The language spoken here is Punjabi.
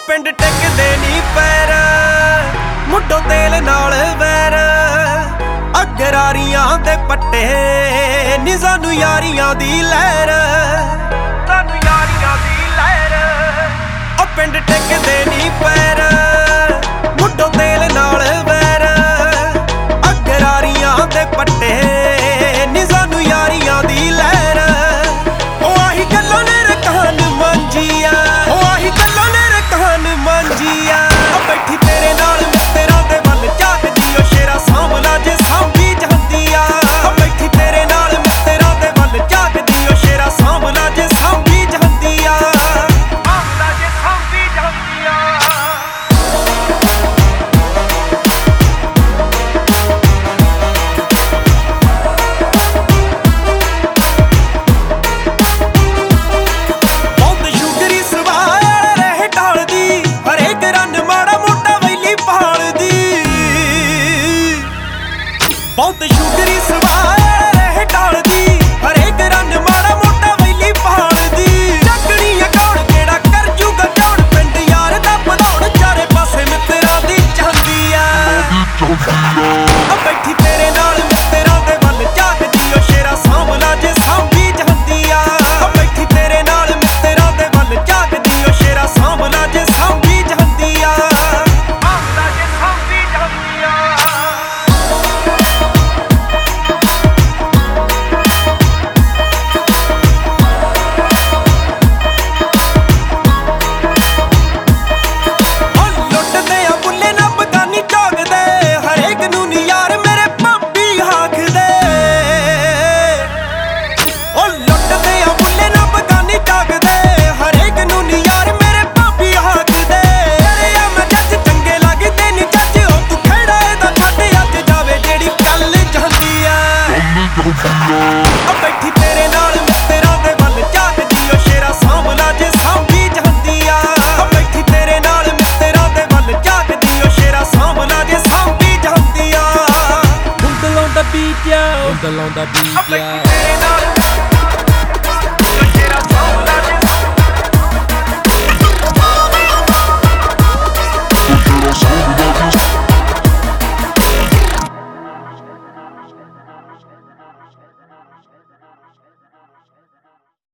ਪਿੰਡ ਟਿਕਦੇ ਨੀ ਪੈਰ, ਮੁੱਢੋਂ ਤੇਲ ਨਾਲ ਵੈਰ, ਅਗਰਾਰੀਆਂ ਦੇ ਪੱਟੇ ਨੀ ਸਾਨੂੰ ਯਾਰੀਆਂ ਦੀ ਲਹਿਰ, ਸਾਨੂੰ ਯਾਰੀਆਂ ਦੀ ਲਹਿਰ। ਉਹ ਪਿੰਡ ਟਿਕਦੇ ਨੀ ਪੈਰ, ਮੁੱਢੋਂ ਤੇਲ ਨਾਲ ਵੈਰ, ਅਗਰਾਰੀਆਂ ਦੇ ਪੱਟੇ ਨੀ ਸਾਨੂੰ ਯਾਰੀਆਂ ਦੀ ਲਹਿਰ। ਉਹ ਆਹੀ ਗੱਲਾਂ ਨੇ ਰਕਾਨ ਮਾਂਜੀਆਂ, ਉਹ ਆਹੀ ਗੱਲਾਂ ਨੇ ਰਕਾਨ ਮਾਂਜੀਆਂ। ਉਹ ਬੈਠੀ ਤੇਰੇ ਨਾਲ ਮਿੱਤਰਾਂ ਦੇ ਵੱਲ ਝਾਕਦੀ, ਉਹ ਸ਼ੇਰਾ ਸਾਂਭਲਾ ਜੇ ਸਾਂਭੀ ਜਾਂਦੀ ਆ। ਉਹ ਬੈਠੀ ਤੇਰੇ ਨਾਲ ਮਿੱਤਰਾਂ ਦੇ ਵੱਲ ਝਾਕਦੀ, ਉਹ ਸ਼ੇਰਾ ਸਾਂਭਲਾ ਜੇ ਸਾਂਭੀ ਜਾਂਦੀ ਆ, ਸਾਂਭਲਾ ਜੇ ਸਾਂਭੀ ਜਾਂਦੀ ਆ। ਬਹੁਤ ਸ਼ੁਗਰੀ ਸਵਾਰ ਰਹਿ ਢਾਲਦੀ, ਹਰੇਕ ਰੰਨ ਮਾੜਾ ਮੋਟਾ ਵੈਲੀ ਪਹਾੜਦੀ। ਚੱਕਣੀ ਅਕੌੜ ਕਿਹੜਾ ਕਰ ਜੂਗਾ ਚੌੜ, ਪਿੰਡ ਯਾਰ ਦਾ ਭਦੌੜ, ਚਾਰੇ ਪਾਸੇ ਮਿੱਤਰਾਂ ਦੀ ਚਾਂਦੀ ਆ। ਉਹ ਬੈਠੀ ਤੇਰੇ ਨਾਲ ਮਿੱਤਰਾਂ ਦੇ ਵੱਲ ਝਾਕਦੀ, ਉਹ ਸ਼ੇਰਾ ਸਾਂਭਲਾ ਜੇ ਸਾਂਭੀ ਜਾਂਦੀ ਆ। ਉਹ ਬੈਠੀ ਤੇਰੇ ਨਾਲ ਮਿੱਤਰਾਂ ਦੇ ਵੱਲ ਝਾਕਦੀ, ਉਹ ਸ਼ੇਰਾ ਸਾਂਭਲਾ ਜੇ ਸਾਂਭੀ ਜਾਂਦੀ ਆ, ਸਾਂਭਲਾ ਜੇ ਸਾਂਭੀ ਜਾਂਦੀ ਆ। ਉਹ ਬੈਠੀ ਤੇਰੇ ਨਾਲ ਮਿੱਤਰਾਂ ਦੇ ਵੱਲ ਝਾਕਦੀ, ਉਹ ਸ਼ੇਰਾ ਸਾਂਭਲਾ ਜੇ ਸਾਂਭੀ ਜਾਂਦੀ ਆ। ਉਹ ਬੈਠੀ ਤੇਰੇ ਨਾਲ ਮਿੱਤਰਾਂ ਦੇ ਵੱਲ ਝਾਕਦੀ, ਉਹ ਸ਼ੇਰਾ ਸਾਂਭਲਾ ਜੇ ਸਾਂਭੀ ਜਾਂਦੀ ਆ। Undalong the beat, yo. Undalong the beat, yo. ਤੇਰੇ ਨਾਲ